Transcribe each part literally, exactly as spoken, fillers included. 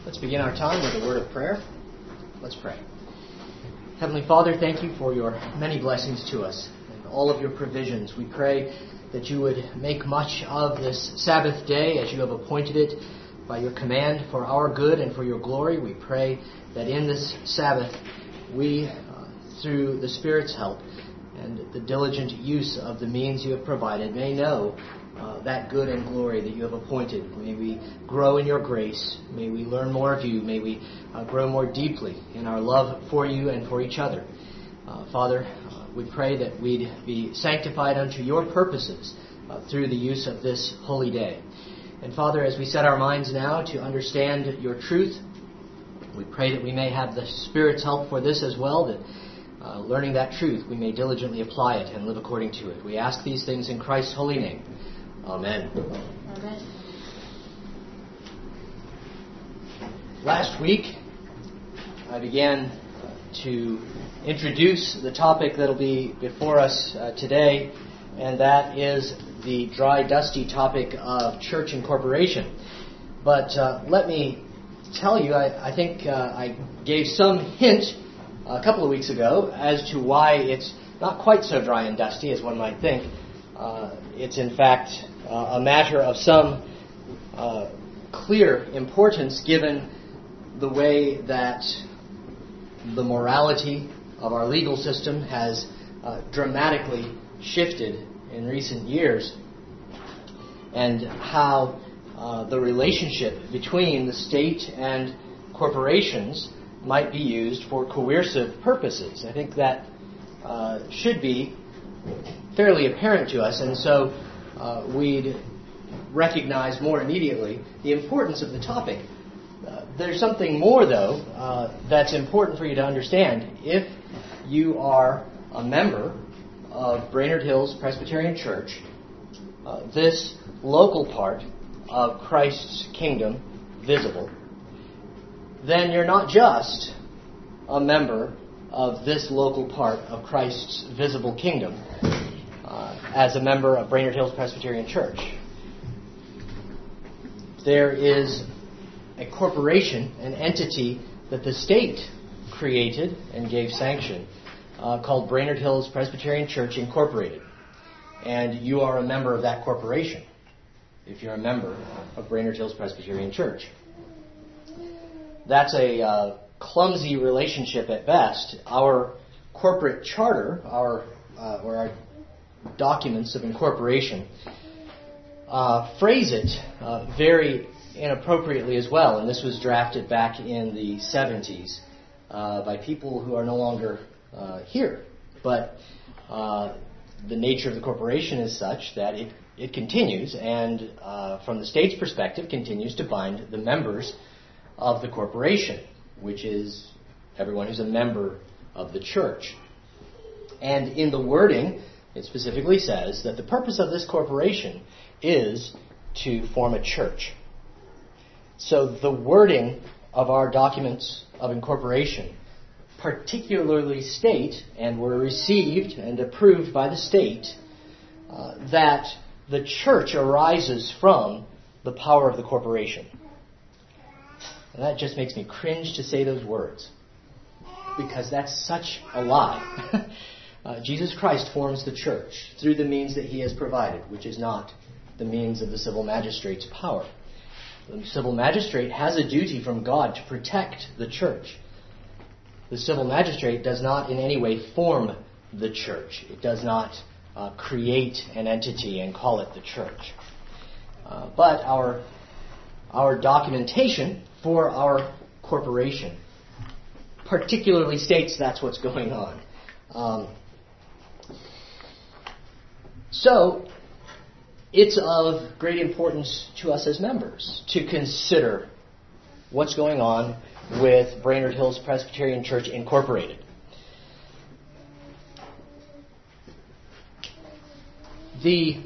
Let's begin our time with a word of prayer. Let's pray. Heavenly Father, thank you for your many blessings to us and all of your provisions. We pray that you would make much of this Sabbath day as you have appointed it by your command for our good and for your glory. We pray that in this Sabbath we, uh, through the Spirit's help and the diligent use of the means you have provided, may know Uh, that good and glory that you have appointed. May we grow in your grace. May we learn more of you. May we uh, grow more deeply in our love for you and for each other. Uh, Father, uh, we pray that we'd be sanctified unto your purposes uh, through the use of this holy day. And Father, as we set our minds now to understand your truth, we pray that we may have the Spirit's help for this as well, that uh, learning that truth, we may diligently apply it and live according to it. We ask these things in Christ's holy name. Amen. Amen. Last week, I began to introduce the topic that will be before us uh, today, and that is the dry, dusty topic of church incorporation. But uh, let me tell you, I, I think uh, I gave some hint a couple of weeks ago as to why it's not quite so dry and dusty as one might think. Uh, it's in fact uh, a matter of some uh, clear importance given the way that the morality of our legal system has uh, dramatically shifted in recent years, and how uh, the relationship between the state and corporations might be used for coercive purposes. I think that uh, should be fairly apparent to us, and so uh, we'd recognize more immediately the importance of the topic. Uh, there's something more, though, uh, that's important for you to understand. If you are a member of Brainerd Hills Presbyterian Church, uh, this local part of Christ's kingdom visible, then you're not just a member of this local part of Christ's visible kingdom uh, as a member of Brainerd Hills Presbyterian Church. There is a corporation, an entity that the state created and gave sanction uh, called Brainerd Hills Presbyterian Church Incorporated. And you are a member of that corporation if you're a member of Brainerd Hills Presbyterian Church. That's a uh, clumsy relationship at best. Our corporate charter, our uh, or our documents of incorporation, uh, phrase it uh, very inappropriately as well. And this was drafted back in the seventies uh, by people who are no longer uh, here. But uh, the nature of the corporation is such that it, it continues, and uh, from the state's perspective, continues to bind the members of the corporation, which is everyone who's a member of the church. And in the wording, it specifically says that the purpose of this corporation is to form a church. So the wording of our documents of incorporation particularly state, and were received and approved by the state, uh, that the church arises from the power of the corporation. And that just makes me cringe to say those words, because that's such a lie. uh, Jesus Christ forms the church through the means that he has provided, which is not the means of the civil magistrate's power. The civil magistrate has a duty from God to protect the church. The civil magistrate does not in any way form the church. It does not uh, create an entity and call it the church. Uh, but our our documentation for our corporation particularly states that's what's going on. Um, so, it's of great importance to us as members to consider what's going on with Brainerd Hills Presbyterian Church Incorporated. The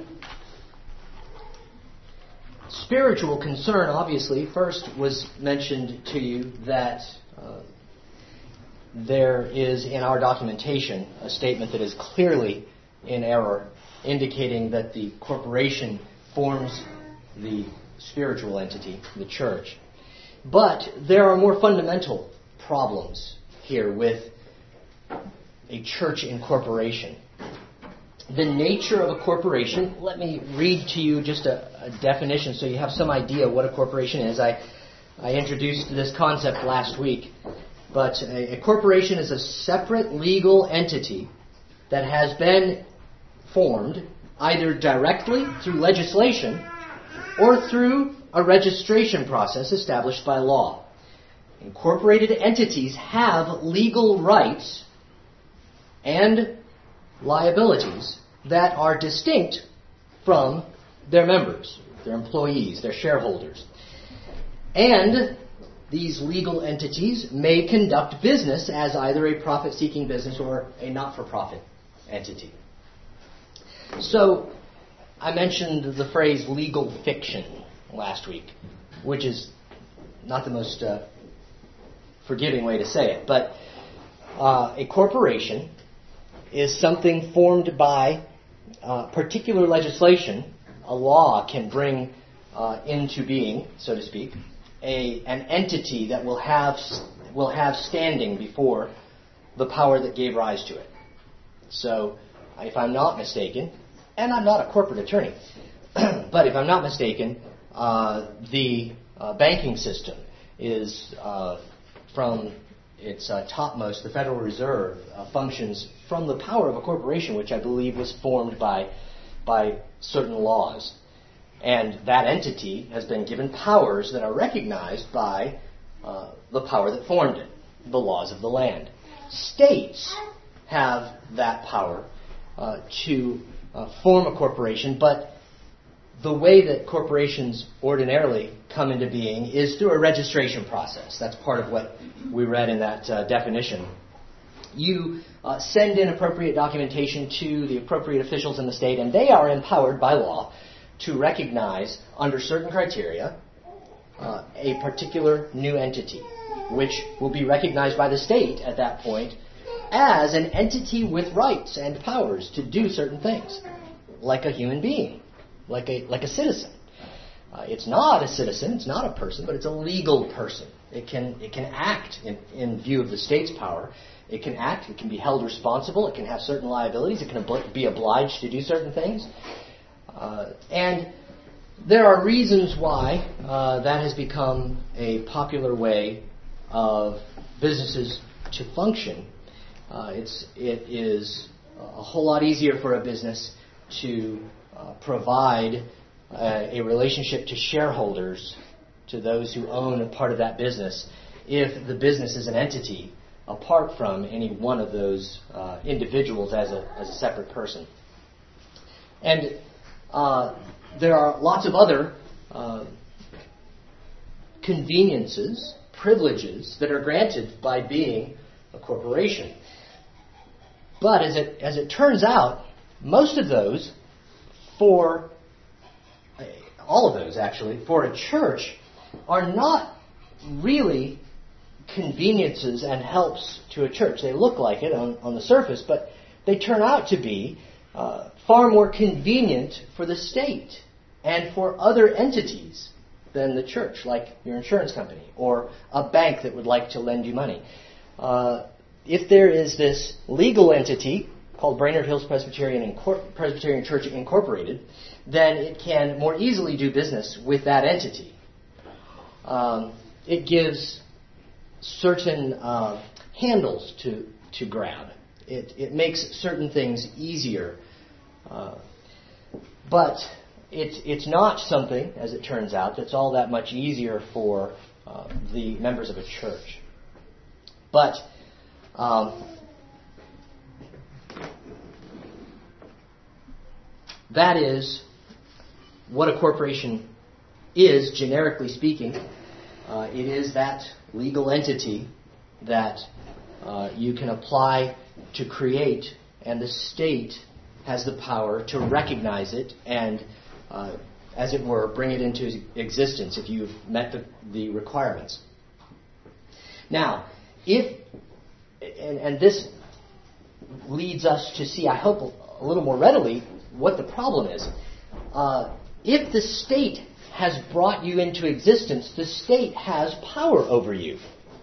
spiritual concern, obviously, first was mentioned to you that uh, there is in our documentation a statement that is clearly in error, indicating that the corporation forms the spiritual entity, the church. But there are more fundamental problems here with a church incorporation. The nature of a corporation, let me read to you just a, a definition so you have some idea what a corporation is. I, I introduced this concept last week. But a, a corporation is a separate legal entity that has been formed either directly through legislation or through a registration process established by law. Incorporated entities have legal rights and liabilities that are distinct from their members, their employees, their shareholders. And these legal entities may conduct business as either a profit-seeking business or a not-for-profit entity. So, I mentioned the phrase legal fiction last week, which is not the most uh, forgiving way to say it, but uh, a corporation is something formed by uh, particular legislation. A law can bring uh, into being, so to speak, a an entity that will have will have standing before the power that gave rise to it. So, if I'm not mistaken, and I'm not a corporate attorney, but if I'm not mistaken, uh, the uh, banking system is uh, from its uh, topmost, the Federal Reserve uh, functions from the power of a corporation, which I believe was formed by by certain laws. And that entity has been given powers that are recognized by uh, the power that formed it, the laws of the land. States have that power uh, to uh, form a corporation, but the way that corporations ordinarily come into being is through a registration process. That's part of what we read in that uh, definition. You uh, send in appropriate documentation to the appropriate officials in the state, and they are empowered by law to recognize, under certain criteria, uh, a particular new entity, which will be recognized by the state at that point as an entity with rights and powers to do certain things, like a human being, like a like a citizen. Uh, it's not a citizen, it's not a person, but it's a legal person. It can it can act in, in view of the state's power. It can act, it can be held responsible, it can have certain liabilities, it can ob- be obliged to do certain things. Uh, and there are reasons why uh, that has become a popular way of businesses to function. Uh, it's it is a whole lot easier for a business to uh, provide uh, a relationship to shareholders, to those who own a part of that business, if the business is an entity apart from any one of those uh, individuals as a as a separate person. And uh, there are lots of other uh, conveniences, privileges that are granted by being a corporation. But as it as it turns out, most of those, for all of those actually, for a church, are not really conveniences and helps to a church. They look like it on, on the surface, but they turn out to be uh, far more convenient for the state and for other entities than the church, like your insurance company or a bank that would like to lend you money. Uh, if there is this legal entity called Brainerd Hills Presbyterian, Incor- Presbyterian Church Incorporated, then it can more easily do business with that entity. Um, it gives certain uh, handles to to grab. It it makes certain things easier, uh, but it's it's not something, as it turns out, that's all that much easier for uh, the members of a church. But um, that is what a corporation is, generically speaking. Uh, it is that legal entity that uh, you can apply to create, and the state has the power to recognize it and, uh, as it were, bring it into existence if you've met the, the requirements. Now, if, and, and this leads us to see, I hope, a little more readily what the problem is. Uh, if the state has brought you into existence, the state has power over you.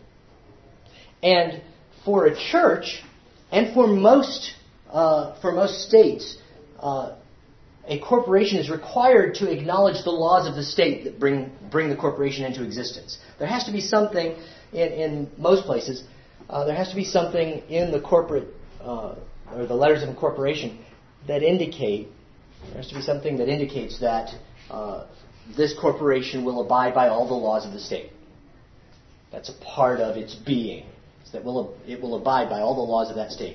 And for a church, and for most uh, for most states, uh, a corporation is required to acknowledge the laws of the state that bring bring the corporation into existence. There has to be something in, in most places. Uh, there has to be something in the corporate uh, or the letters of incorporation that indicate. There has to be something that indicates that uh, this corporation will abide by all the laws of the state. That's a part of its being. It's that will it will abide by all the laws of that state.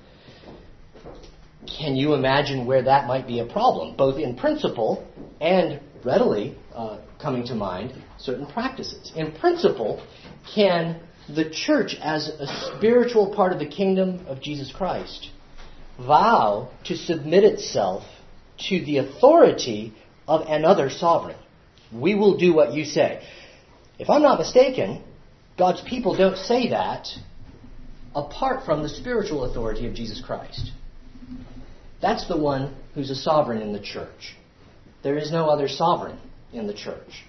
Can you imagine where that might be a problem, both in principle and readily uh, coming to mind certain practices? In principle, can the church, as a spiritual part of the kingdom of Jesus Christ, vow to submit itself to the authority of another sovereign? We will do what you say. If I'm not mistaken, God's people don't say that apart from the spiritual authority of Jesus Christ. That's the one who's a sovereign in the church. There is no other sovereign in the church.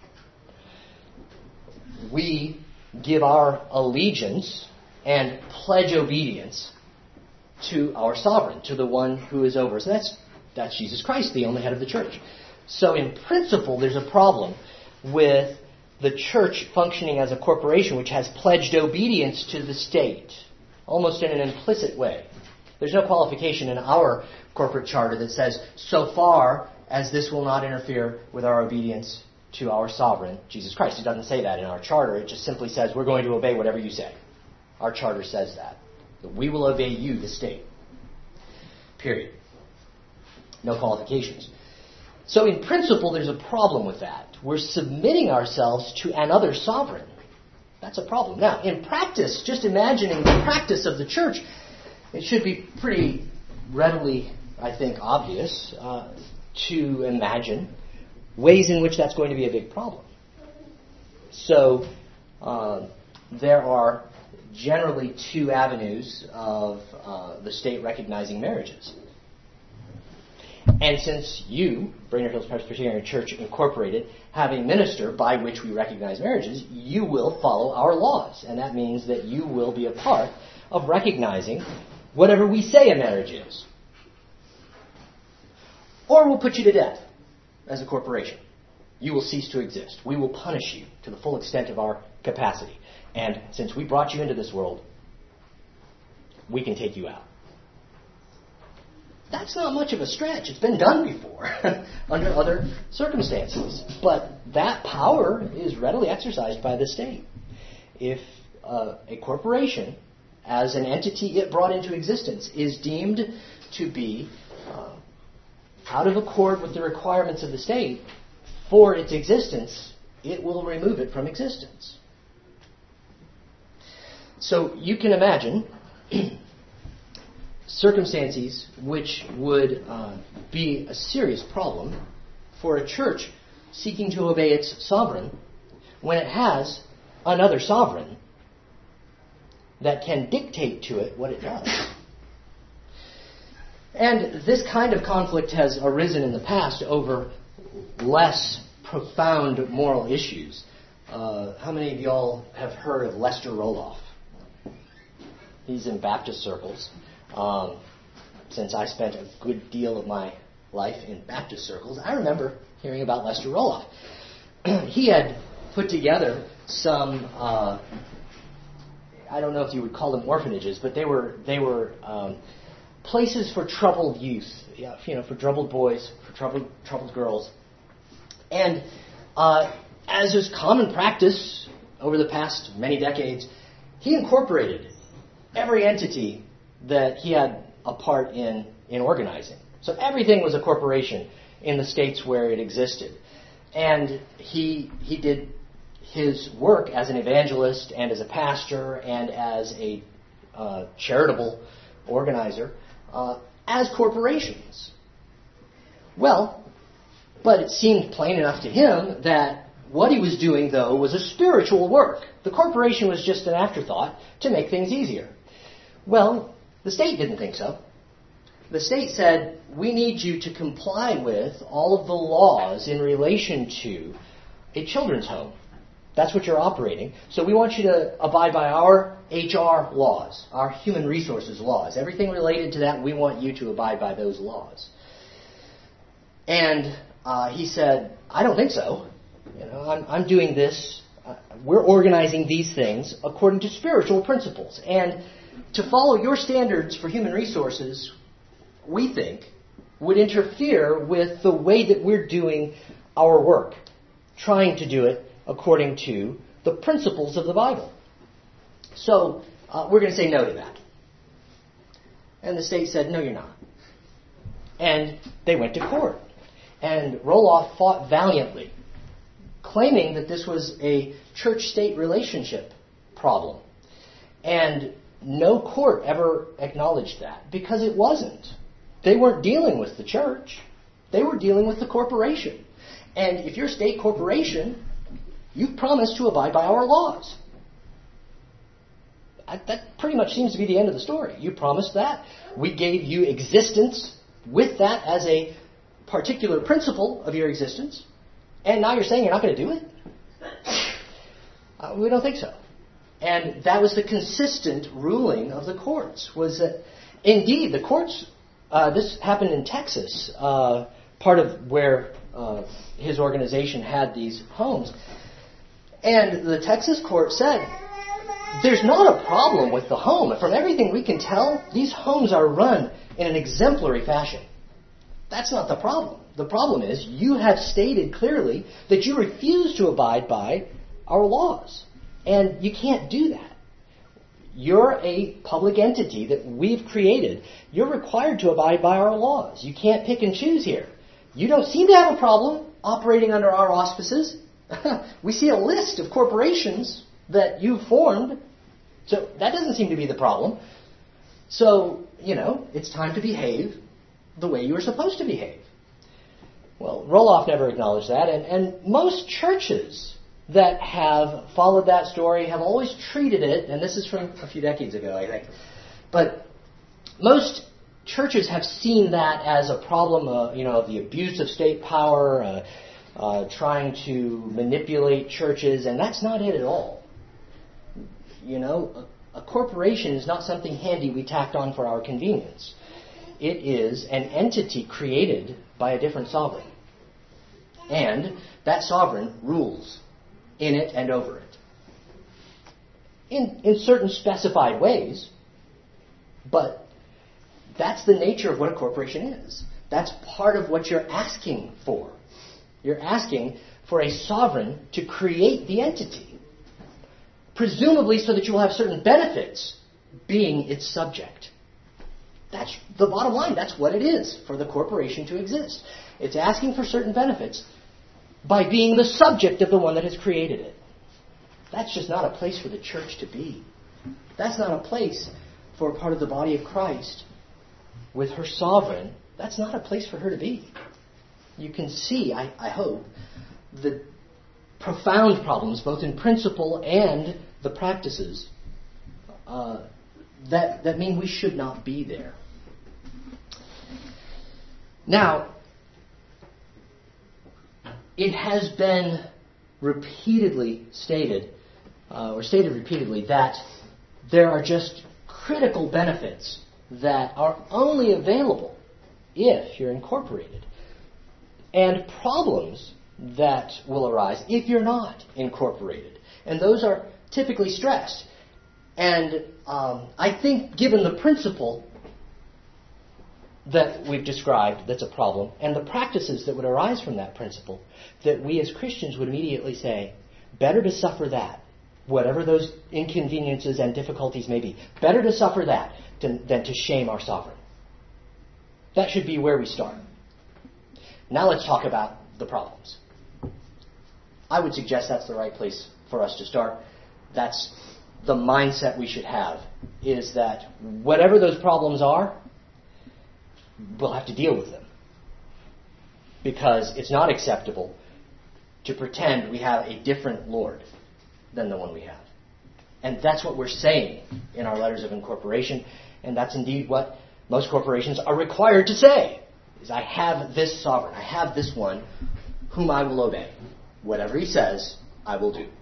We give our allegiance and pledge obedience to our sovereign, to the one who is over us. That's, that's Jesus Christ, the only head of the church. So in principle, there's a problem with the church functioning as a corporation which has pledged obedience to the state, almost in an implicit way. There's no qualification in our corporate charter that says, so far as this will not interfere with our obedience to our sovereign, Jesus Christ. It doesn't say that in our charter. It just simply says, we're going to obey whatever you say. Our charter says that. That we will obey you, the state. Period. No qualifications. So in principle, there's a problem with that. We're submitting ourselves to another sovereign. That's a problem. Now, in practice, just imagining the practice of the church, it should be pretty readily, I think, obvious uh, to imagine ways in which that's going to be a big problem. So uh, there are generally two avenues of uh, the state recognizing marriages. And since you, Brainerd Hills Presbyterian Church Incorporated, have a minister by which we recognize marriages, you will follow our laws. And that means that you will be a part of recognizing whatever we say a marriage is. Or we'll put you to death as a corporation. You will cease to exist. We will punish you to the full extent of our capacity. And since we brought you into this world, we can take you out. That's not much of a stretch. It's been done before under other circumstances. But that power is readily exercised by the state. If uh, a corporation, as an entity it brought into existence, is deemed to be uh, out of accord with the requirements of the state for its existence, it will remove it from existence. So you can imagine circumstances which would uh, be a serious problem for a church seeking to obey its sovereign when it has another sovereign that can dictate to it what it does. And this kind of conflict has arisen in the past over less profound moral issues. Uh, how many of y'all have heard of Lester Roloff? He's in Baptist circles. Um, since I spent a good deal of my life in Baptist circles, I remember hearing about Lester Roloff. He had put together some, uh, I don't know if you would call them orphanages, but they were they were um, places for troubled youth, you know, for troubled boys, for troubled troubled girls. And uh, as is common practice over the past many decades, he incorporated every entity that he had a part in in organizing. So everything was a corporation in the states where it existed. And he he did his work as an evangelist and as a pastor and as a uh, charitable organizer uh, as corporations. Well, but it seemed plain enough to him that what he was doing, though, was a spiritual work. The corporation was just an afterthought to make things easier. Well, the state didn't think so. The state said, we need you to comply with all of the laws in relation to a children's home. That's what you're operating. So we want you to abide by our H R laws, our human resources laws. Everything related to that, we want you to abide by those laws. And uh, he said, I don't think so. You know, I'm, I'm doing this. Uh, we're organizing these things according to spiritual principles. And to follow your standards for human resources, we think, would interfere with the way that we're doing our work, trying to do it according to the principles of the Bible. So uh, we're going to say no to that. And the state said, no, you're not. And they went to court. And Roloff fought valiantly, claiming that this was a church-state relationship problem. And no court ever acknowledged that, because it wasn't. They weren't dealing with the church. They were dealing with the corporation. And if you're a state corporation, you've promised to abide by our laws. That pretty much seems to be the end of the story. You promised that. We gave you existence with that as a particular principle of your existence. And now you're saying you're not going to do it? Uh, we don't think so. And that was the consistent ruling of the courts, was that indeed the courts, uh, this happened in Texas, uh, part of where uh, his organization had these homes. And the Texas court said, there's not a problem with the home. From everything we can tell, these homes are run in an exemplary fashion. That's not the problem. The problem is you have stated clearly that you refuse to abide by our laws. And you can't do that. You're a public entity that we've created. You're required to abide by our laws. You can't pick and choose here. You don't seem to have a problem operating under our auspices. We see a list of corporations that you've formed. So that doesn't seem to be the problem. So, you know, it's time to behave the way you were supposed to behave. Well, Roloff never acknowledged that. And, and most churches that have followed that story have always treated it, and this is from a few decades ago, I think, but most churches have seen that as a problem, uh, you know, of the abuse of state power, uh, uh, trying to manipulate churches, and that's not it at all. You know, a, a corporation is not something handy we tacked on for our convenience. It is an entity created by a different sovereign. And that sovereign rules in it and over it. In, in certain specified ways, but that's the nature of what a corporation is. That's part of what you're asking for. You're asking for a sovereign to create the entity, presumably so that you will have certain benefits being its subject. That's the bottom line. That's what it is for the corporation to exist. It's asking for certain benefits by being the subject of the one that has created it. That's just not a place for the church to be. That's not a place for a part of the body of Christ with her sovereign. That's not a place for her to be. You can see, I, I hope, the profound problems, both in principle and the practices, uh, that, that mean we should not be there. Now, it has been repeatedly stated, uh, or stated repeatedly, that there are just critical benefits that are only available if you're incorporated, and problems that will arise if you're not incorporated. And those are typically stressed. And um, I think given the principle that we've described that's a problem, and the practices that would arise from that principle, that we as Christians would immediately say, better to suffer that, whatever those inconveniences and difficulties may be, better to suffer that than, than to shame our sovereign. That should be where we start. Now let's talk about the problems. I would suggest that's the right place for us to start. That's the mindset we should have, is that whatever those problems are, we'll have to deal with them. Because it's not acceptable to pretend we have a different Lord than the one we have. And that's what we're saying in our letters of incorporation. And that's indeed what most corporations are required to say, is I have this sovereign, I have this one whom I will obey. whatever he says, I will do.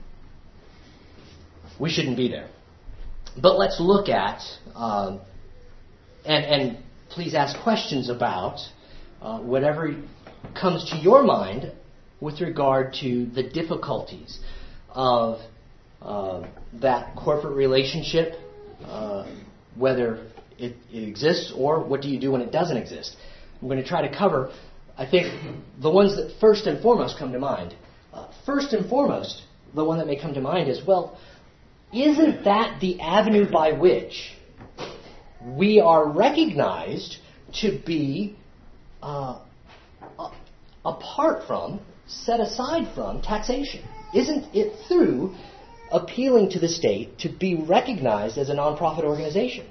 We shouldn't be there. But let's look at, um, and, and please ask questions about uh, whatever comes to your mind with regard to the difficulties of uh, that corporate relationship, uh, whether it, it exists or what do you do when it doesn't exist. I'm going to try to cover, I think, the ones that first and foremost come to mind. Uh, first and foremost, the one that may come to mind is, well, isn't that the avenue by which we are recognized to be uh, apart from, set aside from taxation? Isn't it through appealing to the state to be recognized as a nonprofit organization?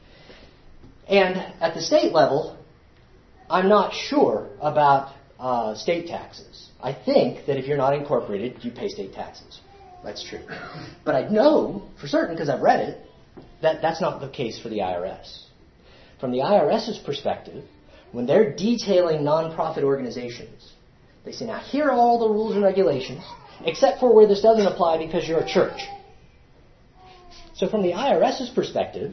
And at the state level, I'm not sure about uh, state taxes. I think that if you're not incorporated, you pay state taxes. That's true. But I know for certain, because I've read it, that that's not the case for the I R S. From the IRS's perspective, when they're detailing nonprofit organizations, they say, now here are all the rules and regulations, except for where this doesn't apply because you're a church. So from the IRS's perspective,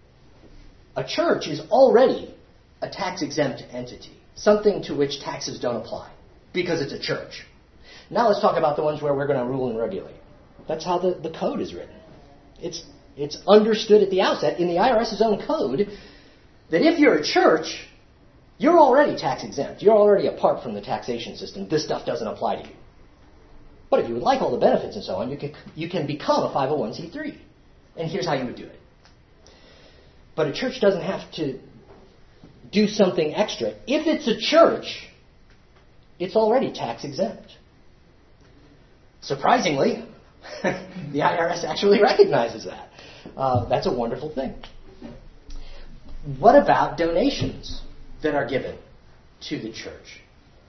a church is already a tax-exempt entity, something to which taxes don't apply, because it's a church. Now let's talk about the ones where we're going to rule and regulate. That's how the, the code is written. It's it's understood at the outset in the IRS's own code that if you're a church, you're already tax exempt. You're already apart from the taxation system. This stuff doesn't apply to you. But if you would like all the benefits and so on, you can you can become a five oh one c three. And here's how you would do it. But a church doesn't have to do something extra. If it's a church, it's already tax exempt. Surprisingly, the I R S actually recognizes that. Uh, that's a wonderful thing. What about donations that are given to the church?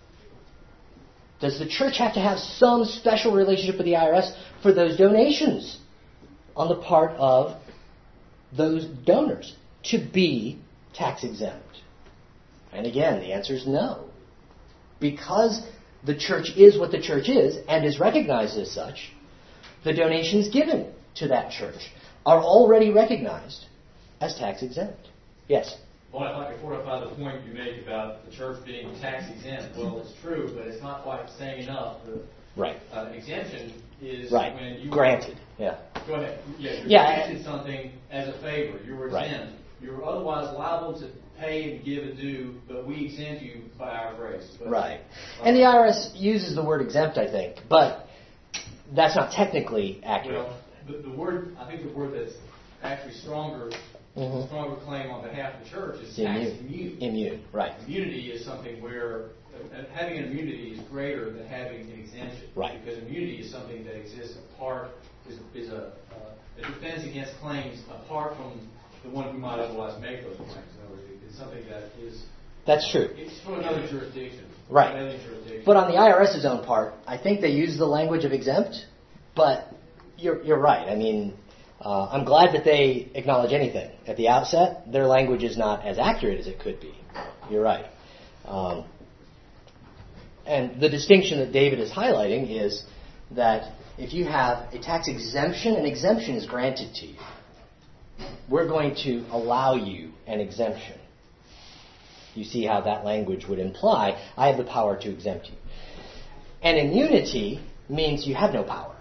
Does the church have to have some special relationship with the I R S for those donations on the part of those donors to be tax exempt? And again, the answer is no. Because the church is what the church is and is recognized as such, the donations given to that church are already recognized as tax exempt. Yes? Well, I'd like to fortify the point you make about the church being tax exempt. Well, it's true, but it's not quite saying enough. The right. uh, exemption is right. when you... Granted, yeah. Go ahead. Yeah, you're yeah, granted something as a favor. You're exempt. Right. You're otherwise liable to pay and give a due, but we exempt you by our grace. But, right. Uh, and the I R S uses the word exempt, I think, but that's not technically accurate. Well, the, the word, I think the word that's actually stronger, mm-hmm. stronger claim on behalf of the church is tax immune. Immune, right. Immunity is something where uh, having an immunity is greater than having an exemption. Right. Because immunity is something that exists apart, is, is a, uh, a defense against claims apart from the one who might otherwise make those claims. In other words, it's something that is... That's true. It's from another jurisdiction. Right. Another jurisdiction. But on the I R S's own part, I think they use the language of exempt, but you're, you're right. I mean, uh, I'm glad that they acknowledge anything. At the outset, their language is not as accurate as it could be. You're right. Um, and the distinction that David is highlighting is that if you have a tax exemption, an exemption is granted to you. We're going to allow you an exemption. You see how that language would imply, I have the power to exempt you. And immunity means you have no power.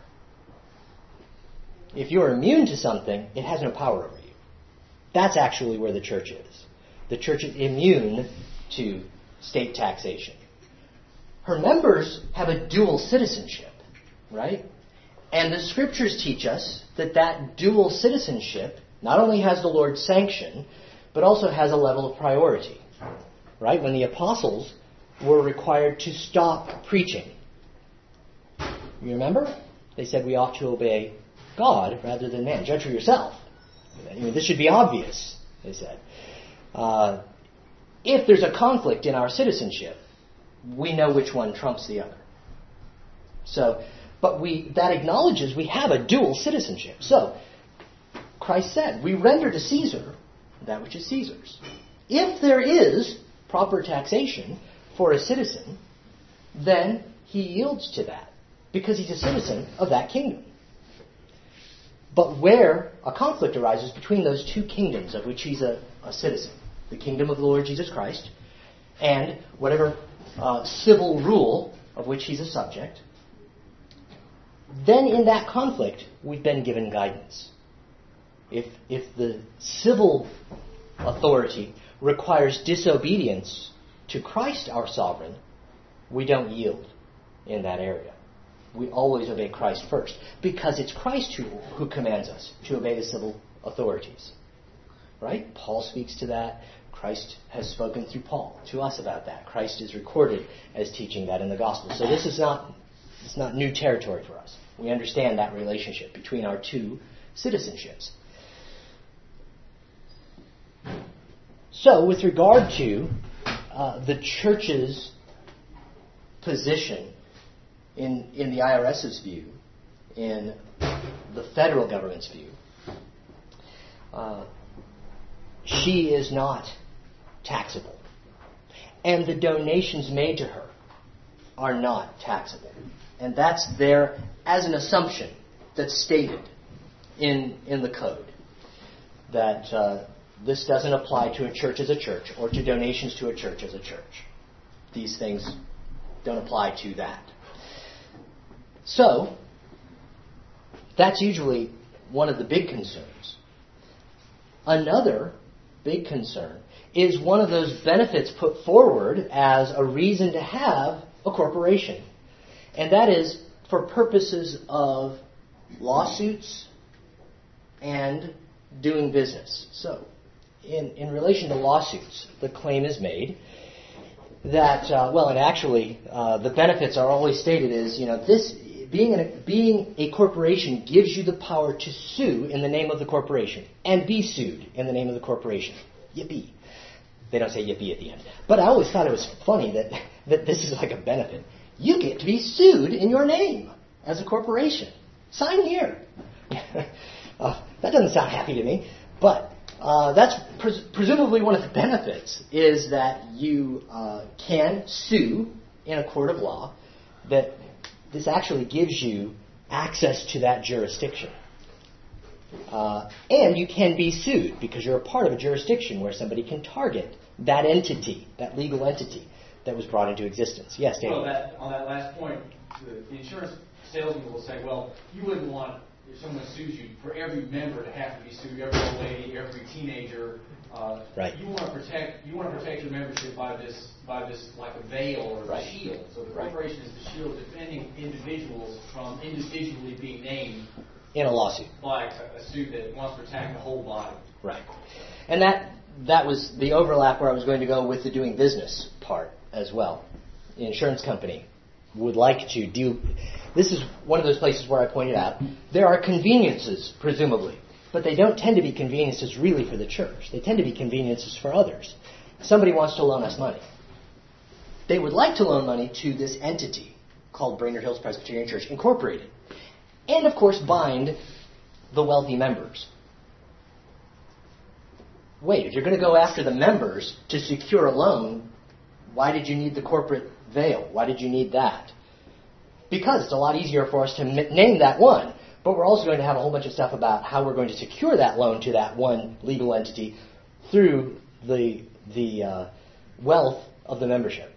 If you're immune to something, it has no power over you. That's actually where the church is. The church is immune to state taxation. Her members have a dual citizenship, right? And the scriptures teach us that that dual citizenship not only has the Lord's sanction, but also has a level of priority. Right? When the apostles were required to stop preaching. You remember? They said we ought to obey God rather than man. Judge for yourself. I mean, this should be obvious, they said. Uh, if there's a conflict in our citizenship, we know which one trumps the other. So, but we that acknowledges we have a dual citizenship. So, Christ said, we render to Caesar that which is Caesar's. If there is proper taxation for a citizen, then he yields to that. because he's a citizen of that kingdom. But where a conflict arises between those two kingdoms of which he's a, a citizen, the kingdom of the Lord Jesus Christ and whatever uh, civil rule of which he's a subject, then in that conflict we've been given guidance. If, if the civil authority requires disobedience to Christ our sovereign, we don't yield in that area. We always obey Christ first, because it's Christ who, who commands us to obey the civil authorities. Right? Paul speaks to that. Christ has spoken through Paul to us about that. Christ is recorded as teaching that in the gospel. So this is not, it's not new territory for us. We understand that relationship between our two citizenships. So, with regard to uh, the church's position in, in the I R S's view, in the federal government's view, uh, she is not taxable. And the donations made to her are not taxable. And that's there as an assumption that's stated in, in the code. That uh, this doesn't apply to a church as a church or to donations to a church as a church. These things don't apply to that. So, that's usually one of the big concerns. Another big concern is one of those benefits put forward as a reason to have a corporation. And that is for purposes of lawsuits and doing business. So, in, in relation to lawsuits, the claim is made that, uh, well, and actually, uh, the benefits are always stated as, you know, this, being, an, being a corporation gives you the power to sue in the name of the corporation and be sued in the name of the corporation. Yippee. They don't say yippee at the end. But I always thought it was funny that, that this is like a benefit. You get to be sued in your name as a corporation. Sign here. uh, that doesn't sound happy to me, but uh, that's pres- presumably one of the benefits is that you uh, can sue in a court of law, that this actually gives you access to that jurisdiction. Uh, and you can be sued because you're a part of a jurisdiction where somebody can target that entity, that legal entity that was brought into existence. Yes, David? Well, that, on that last point, the, the insurance salesman will say, well, you wouldn't want, if someone sues you, for every member to have to be sued, every old lady, every teenager. Uh, right. You want to protect. You want to protect your membership by this, by this, like a veil or right. a shield. So the right. corporation is the shield defending individuals from individually being named in a lawsuit, like a, a suit that wants to attack the whole body. Right. And that that was the overlap where I was going to go with the doing business part as well. The insurance company would like to do. This is one of those places where I pointed out there are conveniences, presumably, but they don't tend to be conveniences really for the church. They tend to be conveniences for others. Somebody wants to loan us money. They would like to loan money to this entity called Brainerd Hills Presbyterian Church Incorporated. And, of course, bind the wealthy members. Wait, if you're going to go after the members to secure a loan, why did you need the corporate veil? Why did you need that? Because it's a lot easier for us to m- name that one. But we're also going to have a whole bunch of stuff about how we're going to secure that loan to that one legal entity through the, the uh, wealth of the membership.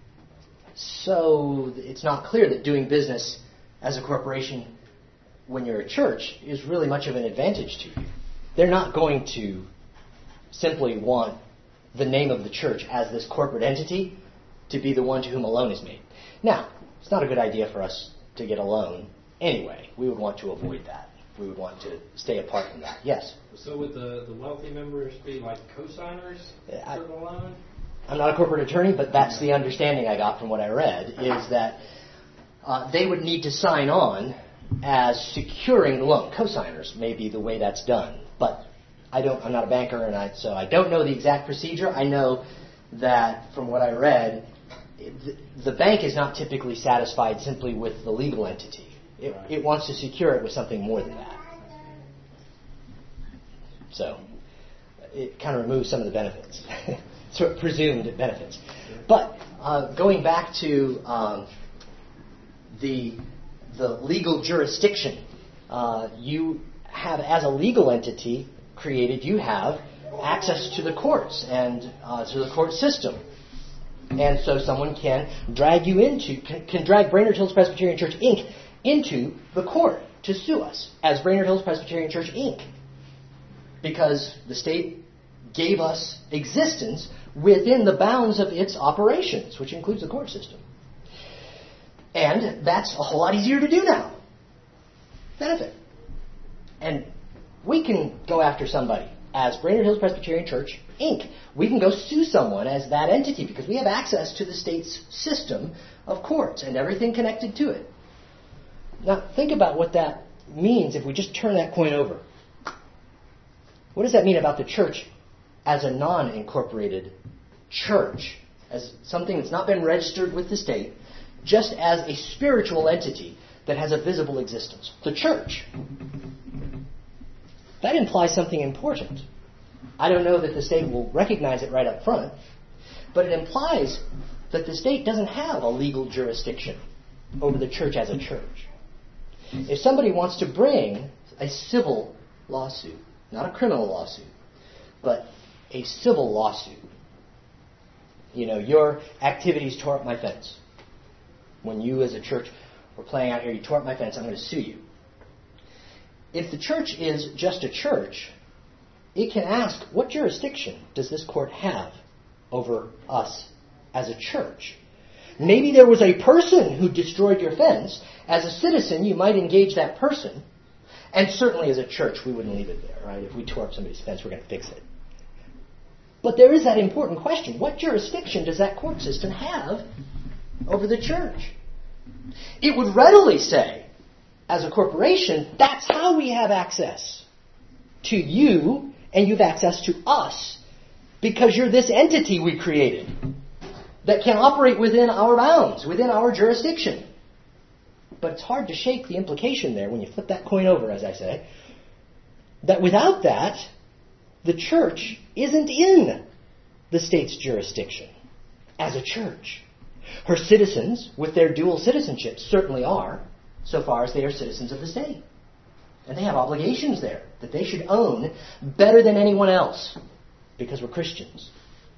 So it's not clear that doing business as a corporation when you're a church is really much of an advantage to you. They're not going to simply want the name of the church as this corporate entity to be the one to whom a loan is made. Now, it's not a good idea for us to get a loan anyway. We would want to avoid that. We would want to stay apart from that. Yes? So would the, the wealthy members be like co-signers I, for the loan? I'm not a corporate attorney, but that's the understanding I got from what I read, is that uh, they would need to sign on as securing the loan. Co-signers may be the way that's done, but I don't. I'm not a banker, and I, so I don't know the exact procedure. I know that from what I read, the, the bank is not typically satisfied simply with the legal entity. It, right. it wants to secure it with something more than that. So it kind of removes some of the benefits, sort of presumed benefits. But uh, going back to um, the the legal jurisdiction. Uh, you have, as a legal entity created, you have access to the courts and uh, to the court system. And so someone can drag you into, can, can drag Brainerd Hills Presbyterian Church, Incorporated into the court to sue us as Brainerd Hills Presbyterian Church, Incorporated. Because the state gave us existence within the bounds of its operations, which includes the court system. And that's a whole lot easier to do now. Benefit. And we can go after somebody as Brainerd Hills Presbyterian Church, Incorporated. We can go sue someone as that entity because we have access to the state's system of courts and everything connected to it. Now, think about what that means if we just turn that coin over. What does that mean about the church as a non-incorporated church, as something that's not been registered with the state, just as a spiritual entity that has a visible existence? The church. That implies something important. I don't know that the state will recognize it right up front, but it implies that the state doesn't have a legal jurisdiction over the church as a church. If somebody wants to bring a civil lawsuit, not a criminal lawsuit, but a civil lawsuit, you know, your activities tore up my fence. When you as a church were playing out here, you tore up my fence, I'm going to sue you. If the church is just a church, it can ask, what jurisdiction does this court have over us as a church? Maybe there was a person who destroyed your fence. As a citizen, you might engage that person. And certainly as a church, we wouldn't leave it there, right? If we tore up somebody's fence, we're going to fix it. But there is that important question. What jurisdiction does that court system have over the church? It would readily say, as a corporation, that's how we have access to you, and you've access to us, because you're this entity we created that can operate within our bounds, within our jurisdiction. But it's hard to shake the implication there when you flip that coin over, as I say, that without that, the church isn't in the state's jurisdiction as a church. Her citizens, with their dual citizenship, certainly are, so far as they are citizens of the state. And they have obligations there that they should own better than anyone else because we're Christians.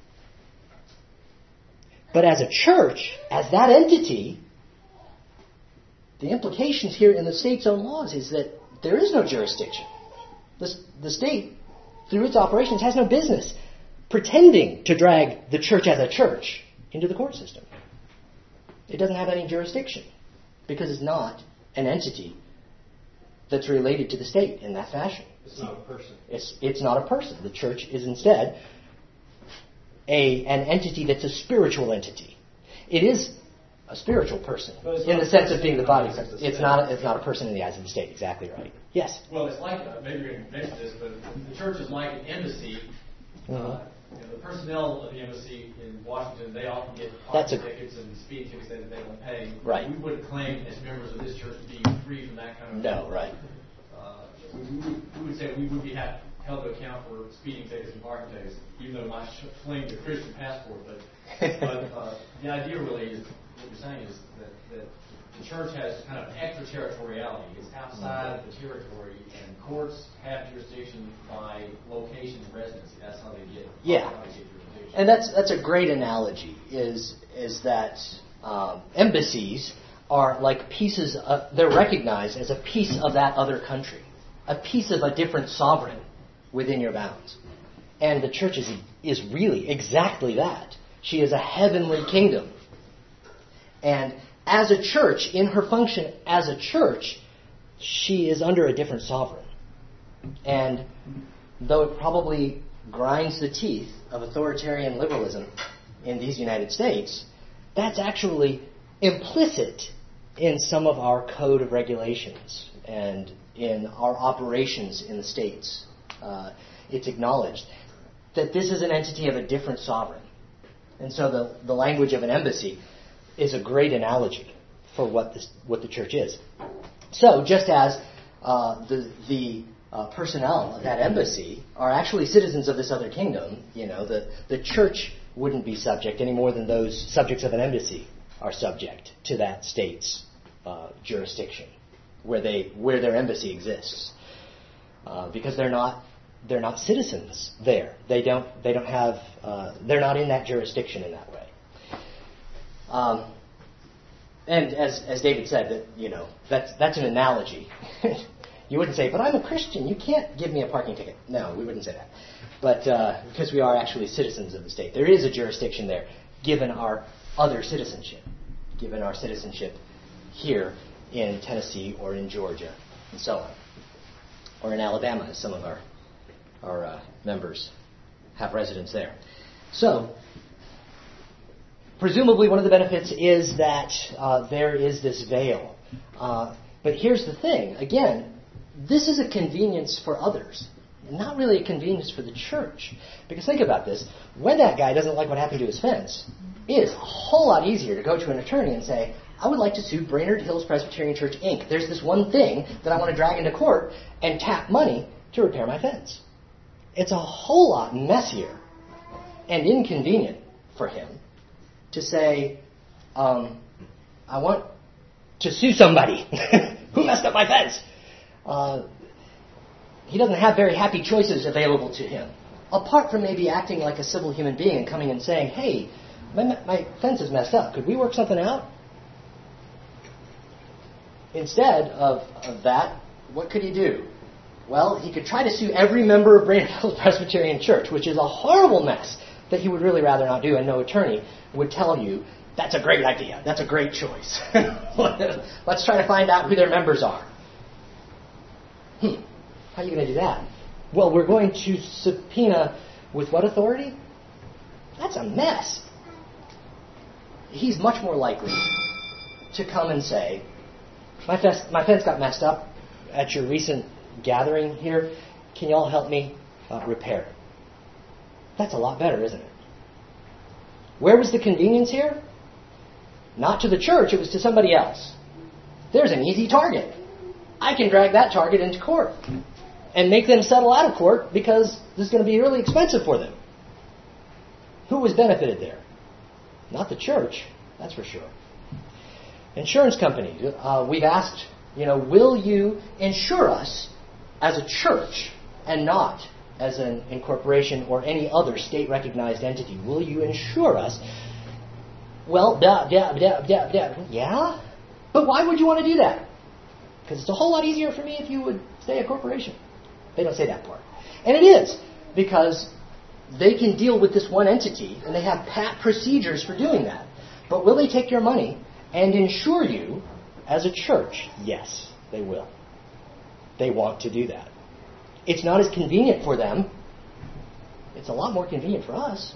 But as a church, as that entity, the implications here in the state's own laws is that there is no jurisdiction. The, the state, through its operations, has no business pretending to drag the church as a church into the court system. It doesn't have any jurisdiction because it's not an entity that's related to the state in that fashion. It's not a person. It's, it's not a person. The church is instead a, an entity that's a spiritual entity. It is a spiritual person in the sense of being the body. It's not, a, it's not a person in the eyes of the state. Exactly right. Yes? Well, it's like, uh, maybe you're going to mention this, but the church is like an embassy. Uh, Mm-hmm. You know, the personnel of the embassy in Washington, they often get That's parking a, tickets and speeding tickets that they don't pay. Right. We wouldn't claim as members of this church to be free from that kind of... No, right. Uh, we, we, we would say we would be have, held to account for speeding tickets and parking tickets, even though my sh- claimed a Christian passport. But, but uh, the idea really is, what you're saying is that, that the church has kind of extraterritoriality. It's outside the territory, and courts have jurisdiction by location and residency. That's how they get, yeah. how they get jurisdiction. And that's that's a great analogy, is is that um, embassies are like pieces of, they're recognized as a piece of that other country, a piece of a different sovereign within your bounds. And the church is, is really exactly that. She is a heavenly kingdom. And as a church, in her function as a church, she is under a different sovereign. And though it probably grinds the teeth of authoritarian liberalism in these United States, that's actually implicit in some of our code of regulations and in our operations in the states. Uh, it's acknowledged that this is an entity of a different sovereign. And so the, the language of an embassy is a great analogy for what this, what the church is. So just as uh, the the uh, personnel of that embassy are actually citizens of this other kingdom, you know, the, the church wouldn't be subject any more than those subjects of an embassy are subject to that state's uh, jurisdiction where they where their embassy exists, uh, because they're not they're not citizens there. They don't they don't have uh, they're not in that jurisdiction in that way. Um, and as as David said, that you know that's that's an analogy. You wouldn't say, but I'm a Christian, you can't give me a parking ticket. No, we wouldn't say that. But uh, because we are actually citizens of the state, there is a jurisdiction there, given our other citizenship, given our citizenship here in Tennessee or in Georgia and so on, or in Alabama, as some of our our uh, members have residence there. So, presumably one of the benefits is that uh, there is this veil. Uh, but here's the thing, again, this is a convenience for others, not really a convenience for the church. Because think about this, when that guy doesn't like what happened to his fence, it is a whole lot easier to go to an attorney and say, I would like to sue Brainerd Hills Presbyterian Church, Incorporated. There's this one thing that I want to drag into court and tap money to repair my fence. It's a whole lot messier and inconvenient for him to say, um, I want to sue somebody who messed up my fence. Uh, he doesn't have very happy choices available to him, apart from maybe acting like a civil human being and coming and saying, hey, my, my fence is messed up. Could we work something out? Instead of, of that, what could he do? Well, he could try to sue every member of Brainerd Hills Presbyterian Church, which is a horrible mess that he would really rather not do, and no attorney would tell you, that's a great idea, that's a great choice. Let's try to find out who their members are. Hmm, how are you going to do that? Well, we're going to subpoena with what authority? That's a mess. He's much more likely to come and say, my fence, my fence got messed up at your recent gathering here. Can you all help me uh, repair it? That's a lot better, isn't it? Where was the convenience here? Not to the church, it was to somebody else. There's an easy target. I can drag that target into court and make them settle out of court because this is going to be really expensive for them. Who was benefited there? Not the church, that's for sure. Insurance company, uh, we've asked, you know, will you insure us as a church and not as an incorporation or any other state-recognized entity? Will you insure us? Well, da, da, da, da, da. Yeah? But why would you want to do that? Because it's a whole lot easier for me if you would say a corporation. They don't say that part. And it is, because they can deal with this one entity, and they have pat procedures for doing that. But will they take your money and insure you as a church? Yes, they will. They want to do that. It's not as convenient for them. It's a lot more convenient for us.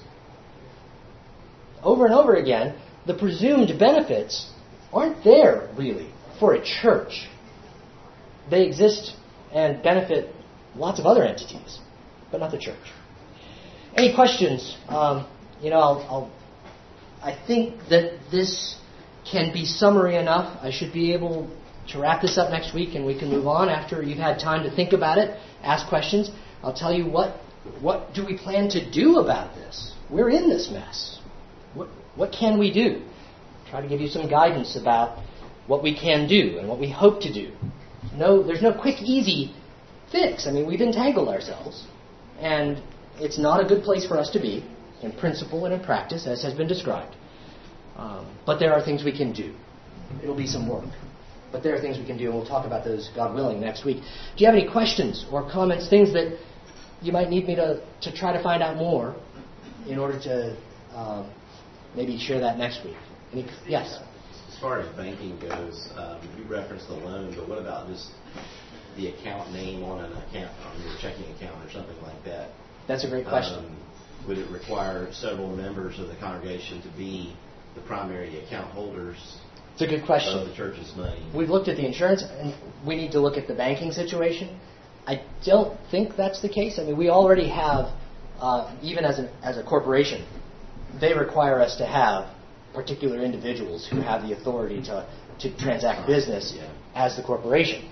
Over and over again, the presumed benefits aren't there, really, for a church. They exist and benefit lots of other entities, but not the church. Any questions? Um, you know, I'll, I'll, I think that this can be summary enough. I should be able to wrap this up next week, and we can move on after you've had time to think about it, ask questions. I'll tell you what what do we plan to do about this. We're in this mess. What, what can we do? Try to give you some guidance about what we can do and what we hope to do. No, there's no quick, easy fix. I mean, we've entangled ourselves, and it's not a good place for us to be, in principle and in practice, as has been described. Um, but there are things we can do. It'll be some work. But there are things we can do, and we'll talk about those, God willing, next week. Do you have any questions or comments, things that you might need me to, to try to find out more in order to uh, maybe share that next week? Any, yes? As far as banking goes, um, you referenced the loan, but what about just the account name on an account, on your checking account or something like that? That's a great question. Um, would it require several members of the congregation to be the primary account holders It's a good question. of the church's money? We've looked at the insurance, and we need to look at the banking situation. I don't think that's the case. I mean, we already have, uh, even as, an, as a corporation, they require us to have particular individuals who have the authority to, to transact business yeah. as the corporation.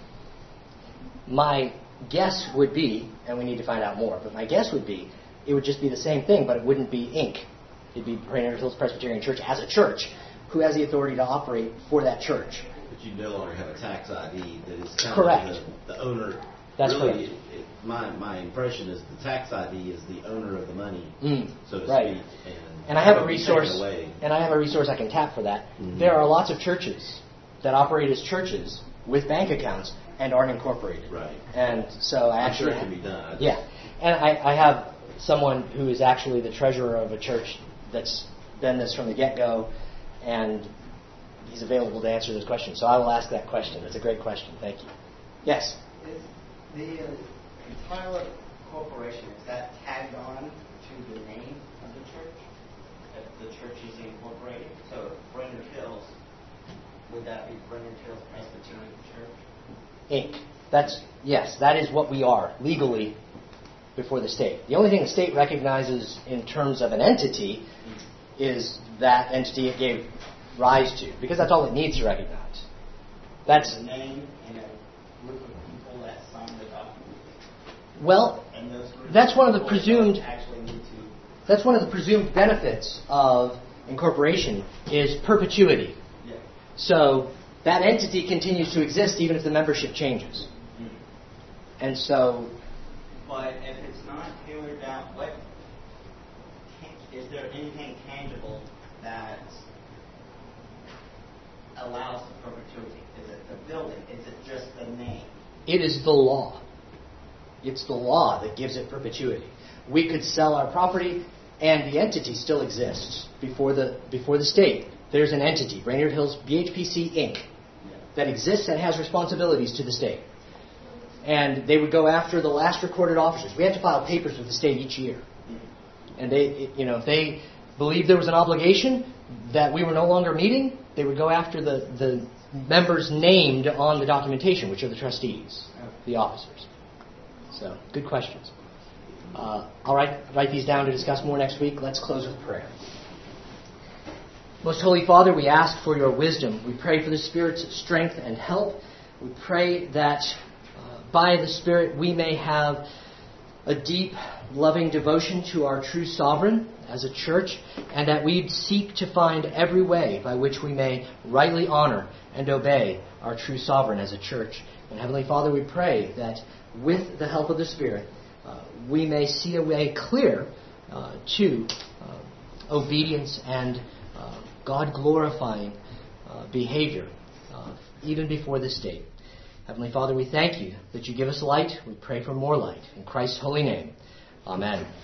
My guess would be, and we need to find out more, but my guess would be it would just be the same thing, but it wouldn't be Incorporated. It'd be Brainerd Hills Presbyterian Church as a church who has the authority to operate for that church. But you no longer have a tax I D that is kind Correct. of the, the owner. That's really, correct. It, it, my, my impression is the tax I D is the owner of the money, Mm, so to right. speak. And, And I have a that would be taken resource, away. and I have a resource I can tap for that. Mhm. There are lots of churches that operate as churches with bank accounts and aren't incorporated. Right. And so I I'm actually sure it can be done. I just- Yeah, and I, I have someone who is actually the treasurer of a church that's been this from the get-go, and he's available to answer those questions. So I will ask that question. It's a great question. Thank you. Yes. Is the uh, Tyler Corporation, is that tagged on to the name of the church? That the church is incorporated? So Brainerd Hills, would that be Brainerd Hills Presbyterian Church? Incorporated. That's, yes, that is what we are legally before the state. The only thing the state recognizes in terms of an entity is that entity it gave rise to, because that's all it needs to recognize. That's The name and a group of people that signed the document. well, And those groups that's one of the people presumed actually need to. that's one of the presumed benefits of incorporation is perpetuity. Yeah. So that entity continues to exist even if the membership changes. And so But if it's not tailored down, what is there anything tangible that allows the perpetuity? Is it the building? Is it just the name? it is the law. It's the law that gives it perpetuity. We could sell our property and the entity still exists before the before the state. There's an entity, Brainerd Hills B H P C Incorporated, that exists and has responsibilities to the state. And they would go after the last recorded officers. We had to file papers with the state each year. And they, you know, if they believed there was an obligation that we were no longer meeting, they would go after the, the members named on the documentation, which are the trustees, the officers. So, good questions. Uh, I'll write, write these down to discuss more next week. Let's close with prayer. Most Holy Father, we ask for your wisdom. We pray for the Spirit's strength and help. We pray that uh, by the Spirit we may have a deep, loving devotion to our true sovereign as a church, and that we seek to find every way by which we may rightly honor and obey our true sovereign as a church. And Heavenly Father, we pray that with the help of the Spirit, uh, we may see a way clear uh, to uh, obedience and uh, God-glorifying uh, behavior, uh, even before the state. Heavenly Father, we thank you that you give us light. We pray for more light. In Christ's holy name, amen.